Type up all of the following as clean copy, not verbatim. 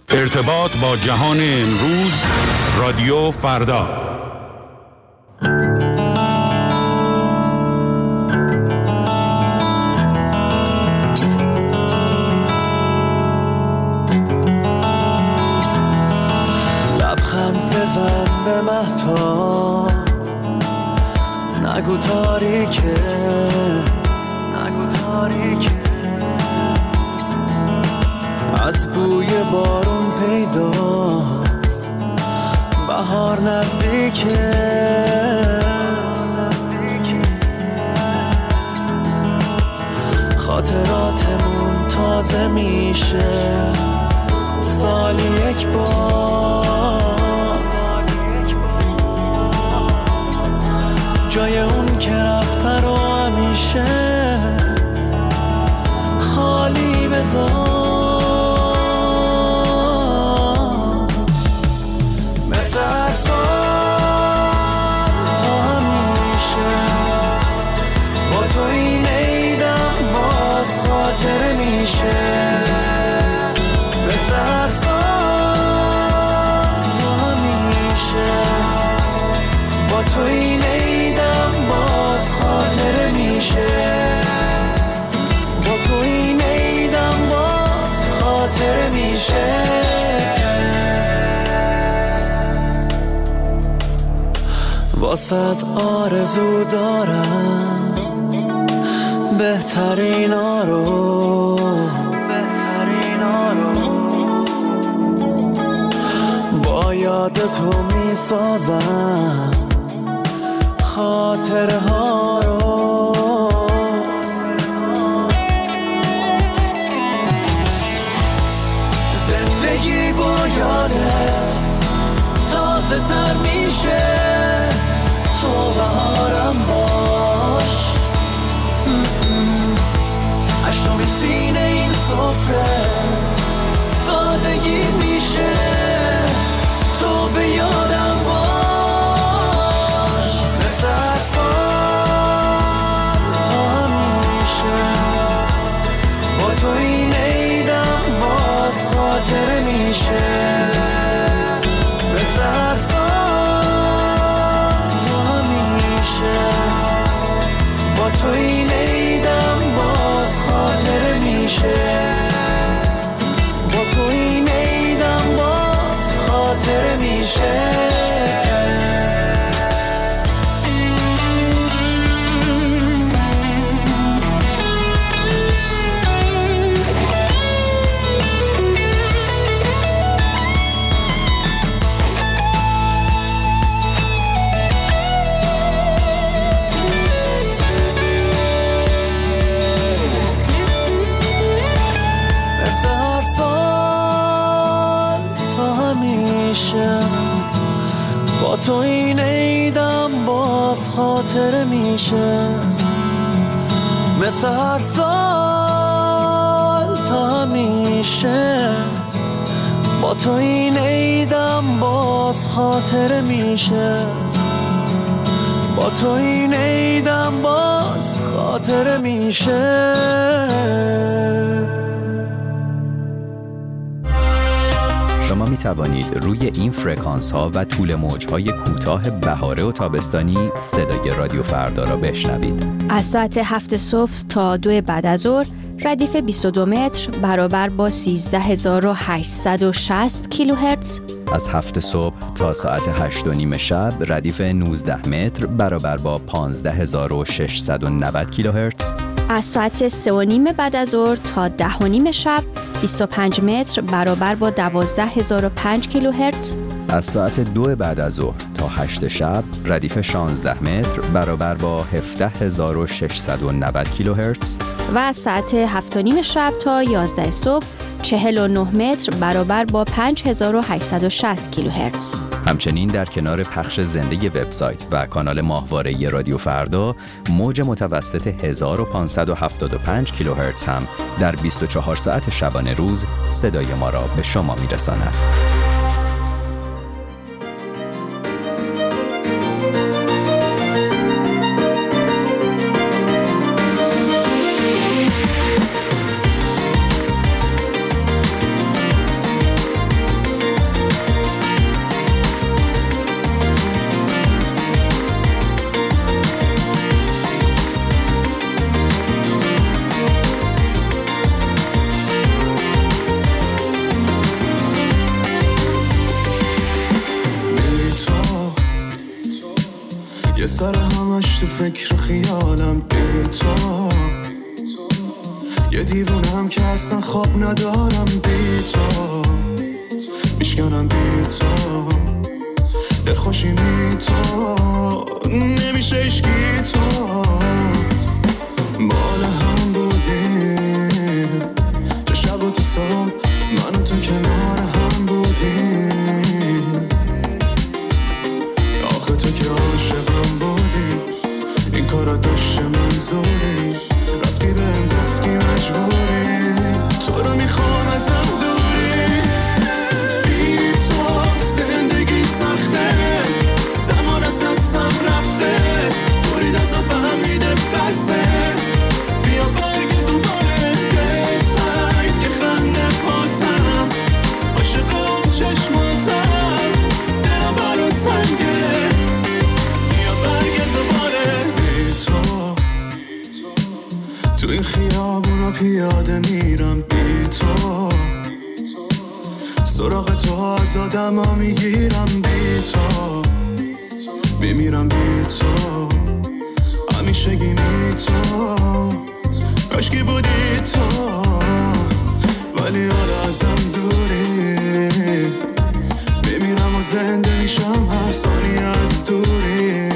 ارتباط با جهان امروز، رادیو فردا. لبخند بزن به مهتاب، نگو تاریکه، نگو تاریکه. از بوی بارون پیداست بهار نزدیکه، خاطراتمون تازه میشه سالی یک بار، جای اون که رفته رو همیشه خالی بذار. تو این عیدم باز خاطره میشه، با تو این عیدم باز خاطره میشه. واسط آرزو دارم بهترین رو، با یاد تو میسازم خاطره ها رو. زندگی با یادت تازه تر میشه، تو بهارم باش، اشتام سینه این سفره سادگی میشه، تو به یادم باش. تو این عیدم باز خاطره میشه، بذار تو همیشه، با تو این عیدم باز خاطره میشه، با تو این عیدم باز خاطره میشه. با تو این عیدم باز خاطره میشه، مثل هر سال تا همیشه. با تو این عیدم باز خاطره میشه، با تو این عیدم باز خاطره میشه. شما می توانید روی این فرکانس ها و طول موج های کوتاه بهاره و تابستانی صدای رادیو فردا را بشنوید. از ساعت 7 صبح تا 2 بعد از ظهر ردیف 22 متر برابر با 13860 کیلوهرتز. از 7 صبح تا ساعت 8:30 شب ردیف 19 متر برابر با 15690 کیلوهرتز. از ساعت 3:30 بعد از ظهر تا 10:30 شب 25 متر برابر با 12005 کیلوهرتز. از ساعت 2 بعد از ظهر تا 8 شب ردیف 16 متر برابر با 17690 کیلوهرتز. و از ساعت 7:30 شب تا 11 صبح 49 متر برابر با 5860 کیلوهرتز. همچنین در کنار پخش زنده وبسایت و کانال ماهواره رادیو فردا، موج متوسط 1575 کیلوهرتز هم در 24 ساعت شبانه روز صدای ما را به شما میرساند. سر همش تو فکر خیالم بی تو، یه دیوونم که اصلا خواب ندارم بی تو، میشکنم بی تو، دلخوشی می تو، نمیشه اشکی تو، بال هم بودیم چه شب و تو صبح من و تو کنار هم بودیم، آخه تو که عاشقم بودی این کارا داشته منظوری، رفتی بهم گفتی مجبوری، تو رو میخوام ازم دوری، بی تو زندگی سخته، زمان از دستم رفته، دوری دستم به هم میده بسه، بیا برگه دوباره بهتر که خنده پاتم، عاشق اون چشماتم، دلم برات تنگه، بیا برگه دوباره بی تو، تو این خیابونا پیاده میرم بی تو، سراغ تو از آدما میگیرم بی تو، میمیرم بی تو، همیشگی می تو، کاشکی بودی تو، ولی حالا ازم دوری، میمیرم و زنده میشم هر ثانیه از دوری،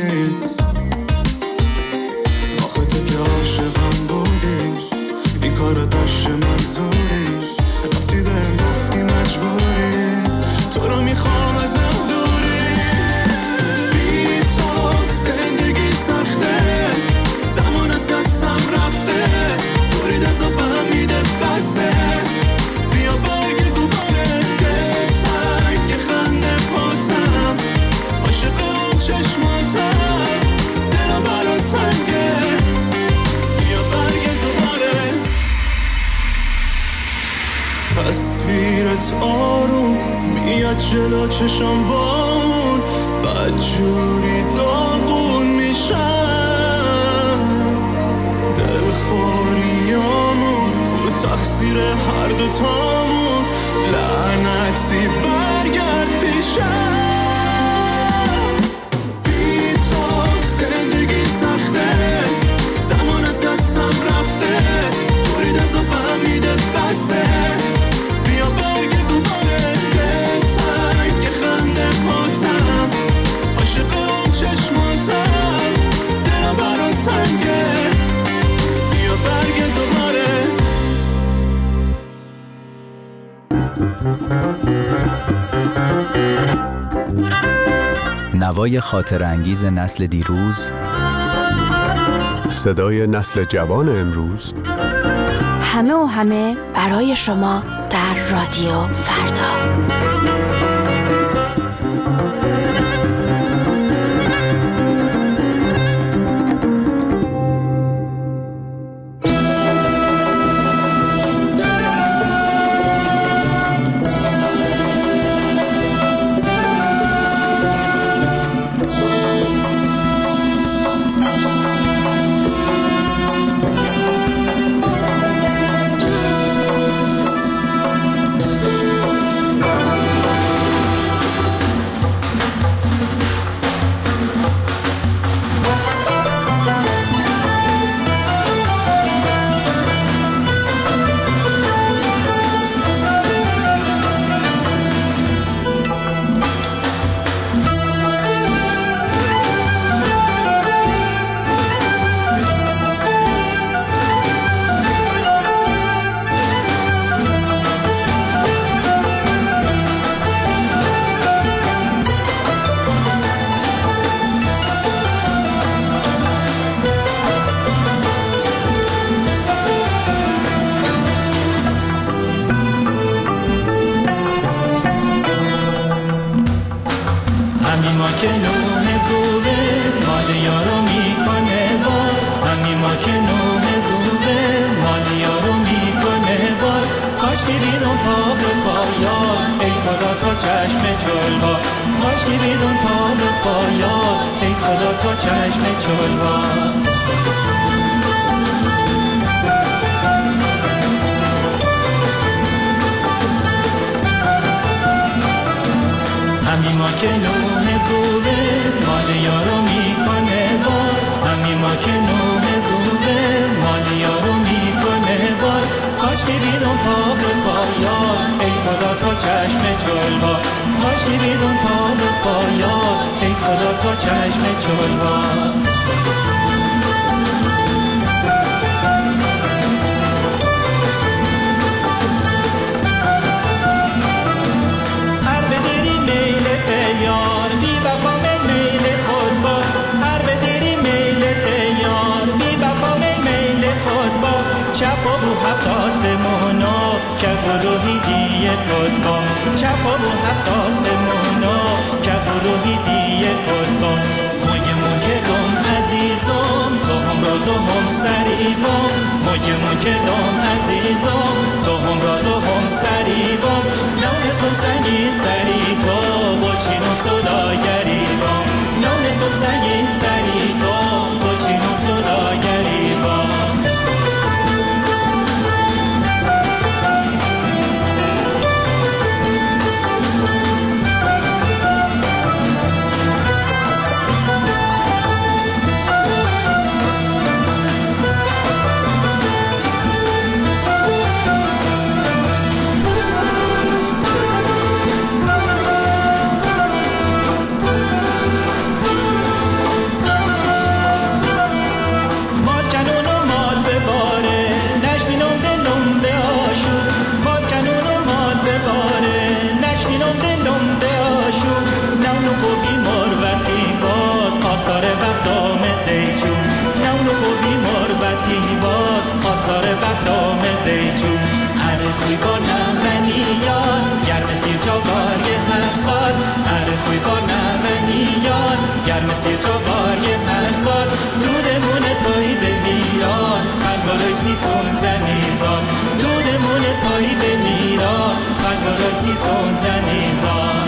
آخه تو که عاشقم بودی این کارو داشته منظوری، رفتی بهم گفتی مجبوری، تو رو میخوام ازم دوری، بی تو زندگی سخته، زمان از دستم رفته، دوری دستم به هم میده بسه، بیا برگه دوباره بهتر که خنده پاتم، عاشق اون چشماتم، دلم برات تنگه، بیا برگه دوباره، تصویرت آروم میاد جلو چشم بان، بدجوری داغون میشم، دلخوریامون و تقصیر هر دوتامون، لعنتی برگرد پیشم، بی تو زندگی سخته، زمان از دستم رفته، دوری دستم به هم میده بسه، بیا برگه دوباره بهتر که خنده پاتم، عاشق اون چشماتم، دلم برات تنگه، بیا برگه دوباره. نوای خاطر انگیز نسل دیروز، صدای نسل جوان امروز، همه و همه برای شما در رادیو فردا. همی ما که نوه بوده مال یارو میکنه شما که نوه بوده مانیا رو میکنه بار کاش که بیدون پا به پایان ای خدا تا چشم جلوا کاش که بیدون پا به پایان ای خدا تا چشم جلوا هفت آسمونا که گروهی دیه کدبا چپا بو هفت آسمونا که گروهی دیه کدبا مویمون که دم عزیزم تو هم راز و هم سریبام مویمون که دم عزیزم تو هم راز و هم سریبام نونستم سنگین سریتا با چین و صداگریبام نونستم سنگین سریتا با چین و صداگریبام خوی با نمنیان گرم سیر چاقار یه 7 سال خوی با نمنیان گرم سیر چاقار یه 7 سال دودمون پایی به میران قلبارای سیسون زنیزان دودمون پایی به میران قلبارای سیسون زنیزان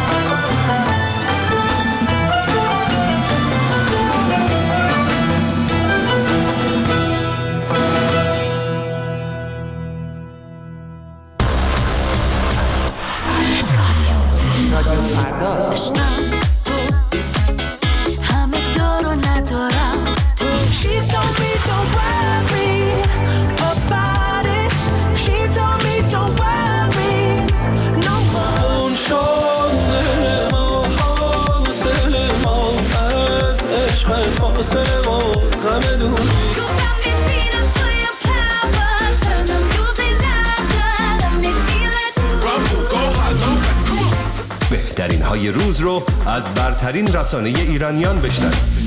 بهترین های روز رو از برترین رسانه ایرانیان بشنوید.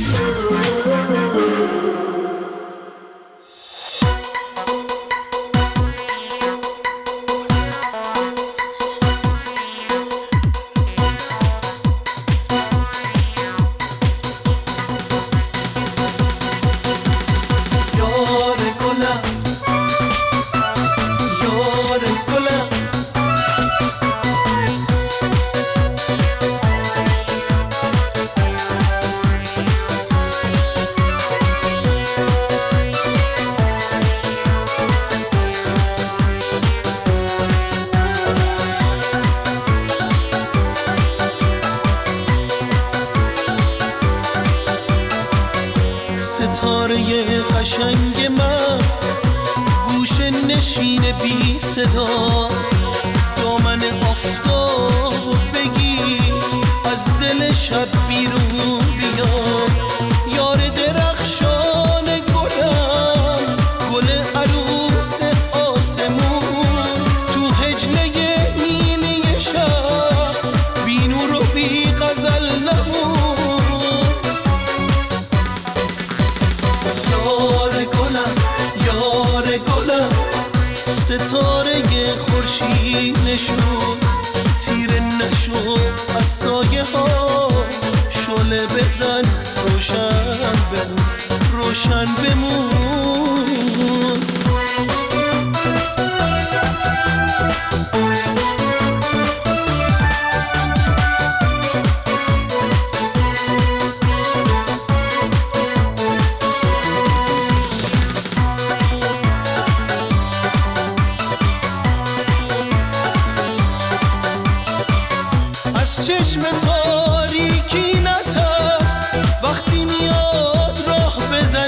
ستاره قشنگ من گوشه نشین بی صدا دامن آفتاب بگیر از دل شب بیرون بیا یار درخشان گلم گل عروس آسمون تو هجله نیلی شب بی نور و بی غزل نمون ستاره خورشید نشون تیره نشو از سایه ها شعله بزن روشن بمون چشم تاریکی نترس وقتی میاد راه بزن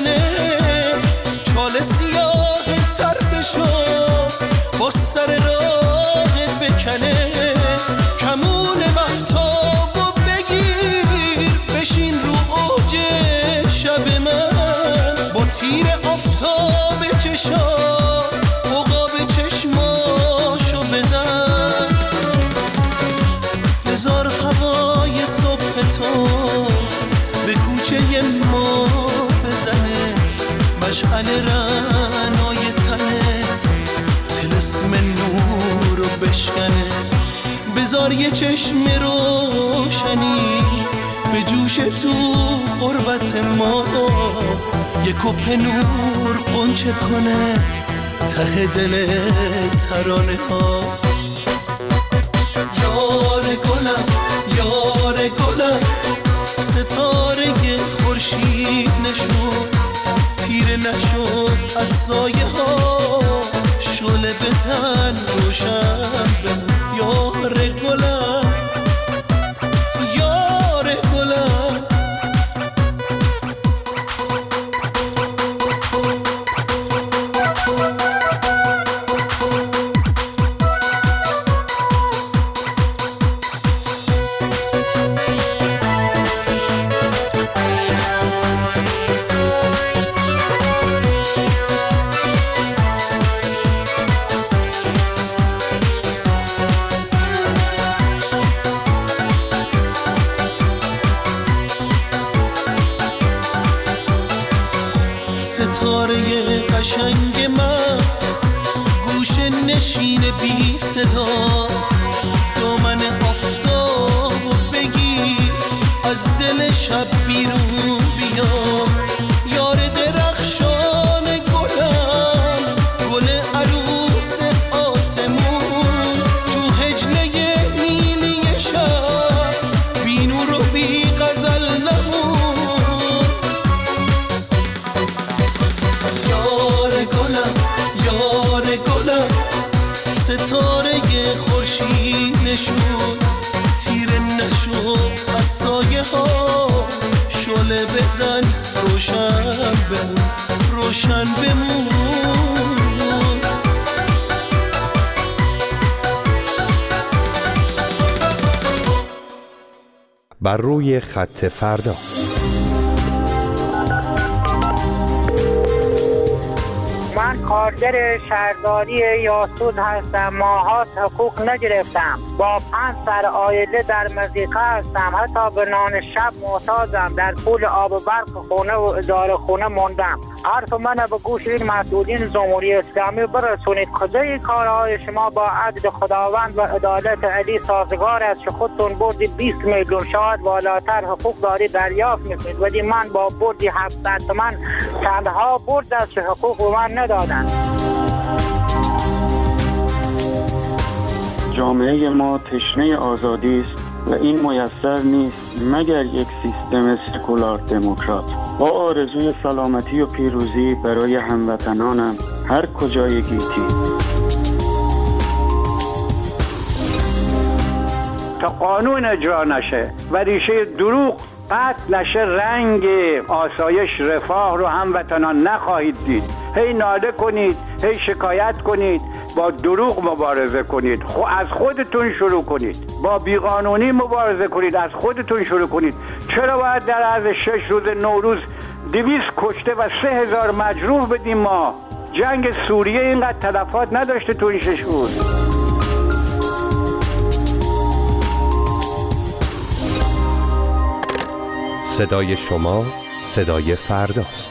سیاه ترسشو با سر راهت بکنه، کمون مهتابو بگیر بشین رو اوج شب من، با تیر آفتاب چشا عقاب چشماشو بزن، بذار هوای صبح تو به کوچه ما بزنه، مشعل رعنای تنت طلسم نور رو بشکنه، بذار یه چشم روشنی به جوش تو قربت ما، یه کپ نور قنچه کنه ته دل ترانه ها. یار گلم یار گلم ستاره خورشید نشون، تیره نشو از سایه ها، شعله بزن روشن به یار گلم یار گلم. ستاره قشنگ من گوشه نشین بی صدا، دامن آفتابو بگیر از دل شب بیرون بیا، یار درخشان گلم گل عروس آسمون، تو هجله نیلی شب بی نور و بی غزل نمون، یار گلم ستاره خورشید نشون، تیره نشو از سایه ها، شعله بزن روشن بمون روشن بمون. بر روی خط فردا. من کارگر شهرداری یاسود هستم. ماهات حقوق نگرفتم. با 5 سر عائله در مضیقه هستم. حتی به نان شب محتاجم. در پول آب و برق خونه و اداره خونه موندم. حرف من به گوش این مسئولین جمهوری اسلامی برسونید. کجای کارهای شما با عدل خداوند و عدالت علی سازگار است که خودتون بردی 20 میلیون شاید بالاتر حقوق داری دریافت میکنید، ولی من با بردی 700 تومن چندها برد است که حقوق به من ندادن. جامعه ما تشنه آزادی است و این میسر نیست مگر یک سیستم سکولار دموکرات. با آرزوی سلامتی و پیروزی برای هموطنانم هر کجای گیتی. تا قانون اجرا نشه و ریشه دروغ قطع نشه، رنگ آسایش رفاه رو هموطنان نخواهید دید. هی ناله کنید، هی شکایت کنید، با دروغ مبارزه کنید، از خودتون شروع کنید. با بیقانونی مبارزه کنید، از خودتون شروع کنید. چرا باید در عرض 6 روز نوروز 200 کشته و 3000 مجروح بدیم؟ ما جنگ سوریه اینقدر تلفات نداشته تو این 6 روز. صدای شما صدای فرداست.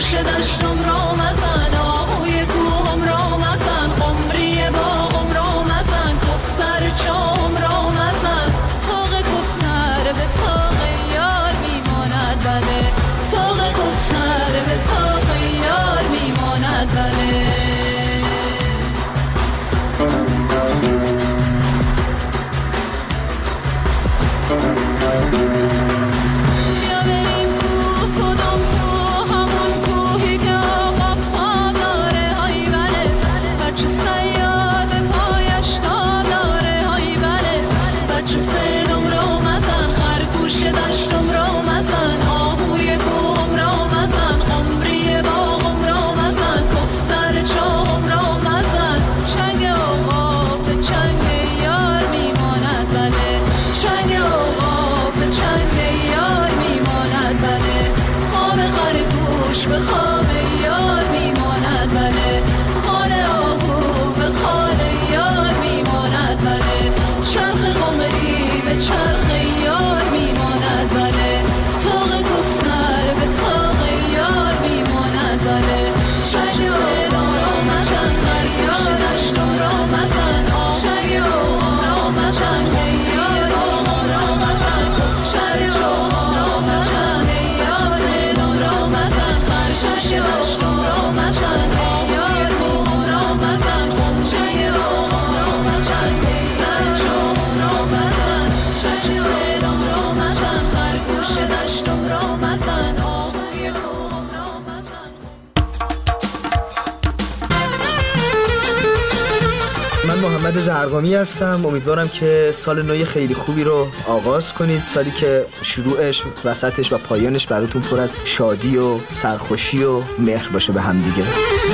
خرگوش دشتم را مزن آهوی کوهم را مزن عمری باغم را مزن کفتر چام را مزن تاق کفتر به تاق یار میماند بله تاق کفتر به تاق یار میماند بله بیا بریم کوه کدام کوه همون کوهی که آقاب تا داره های بله بچه سیاد به پایش تا داره های بله بچه صدم را مزن خرگوش دشتم را مزن آهوی کوهم را مزن عمری باغم را مزن کفتر چاهم را مزن چنگ آقا به چنگ یار میماند بله چنگ آقا به چنگ یار میماند بله خواب خرگوش به خواب یار میماند بله خال آهو به خال یار میماند بله چرخ قمری به چرخ یار میماند بله تاق کفتر به تاق یار میماند بله چنگ آقا را مزن خریار دشتم را مزن چنگ آقا را مزن یار آقا را مزن چنگ آقا را مزن یار صدم را مزن خرگوش دشتم را مزن یار آقا را مزن چنگ آقا را مزن کفتر چاهم را مزن چنگ صدم را مزن خرگوش دشتم را مزن آهوی کوهم را مزن. من محمد زرقامی هستم. امیدوارم که سال نو خیلی خوبی رو آغاز کنید، سالی که شروعش، وسطش و پایانش براتون پر از شادی و سرخوشی و مهر باشه به هم دیگه.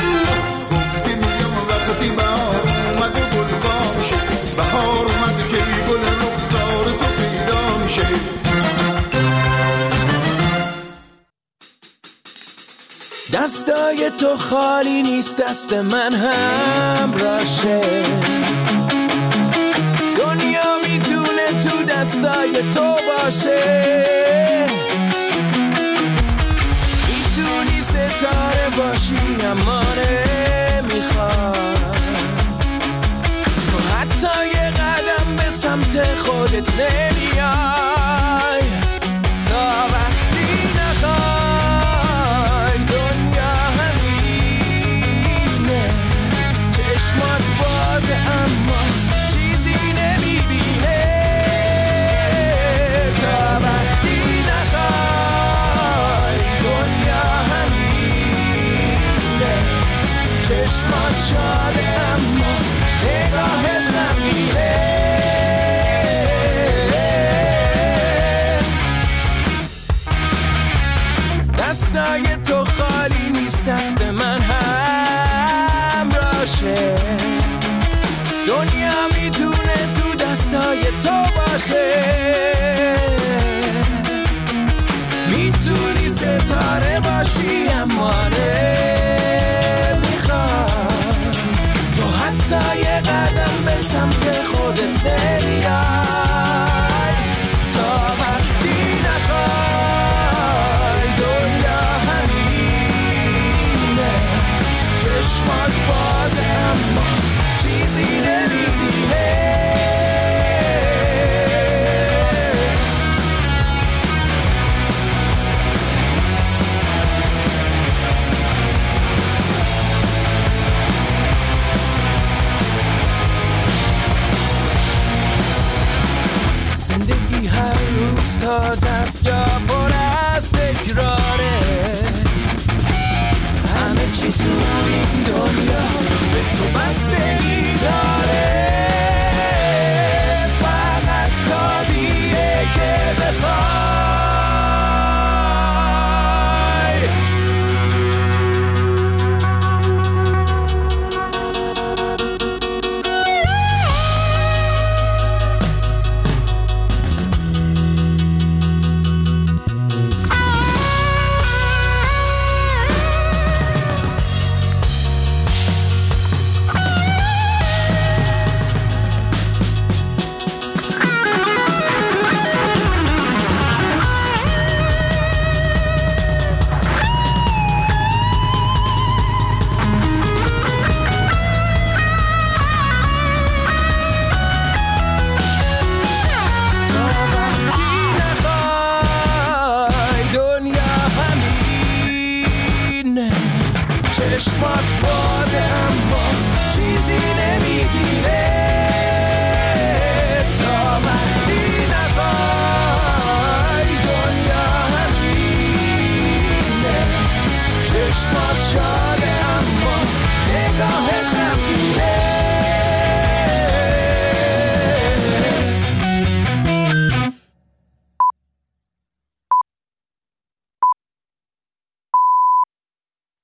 دستای تو خالی نیست، دست من هم راشه. دنیا میتونه تو دستای تو باشه، میتونی ستاره باشی اما نمیخواد. تو حتی یه قدم به سمت خودت نمیای تا وقتی نخوای. دنیا همینه، چشمات بازه اما چیزی نمیبینه تا وقتی نخوای. دنیا همینه، چشمات شاده اما نگاهت غمگینه. دستای تو خالی نیست، دست من هم راشه. دنیا میتونه تو دستای تو باشه، میتونی ستاره باشی اما نمیخواد. تو حتی یه قدم به سمت خودت نمیای تا وقتی نخوای. دنیا همینه، چشمات بازه اما چیزی نمیبینه. زندگی هر روز تازه است یا پر از تکراره. همه چی تو این دنیا به تو بستگی داره. فقط کافیه که بخوای. چشمات بازه اما چیزی نمیگیره تا وقتی نخوای دنیا همینه چشمات شاد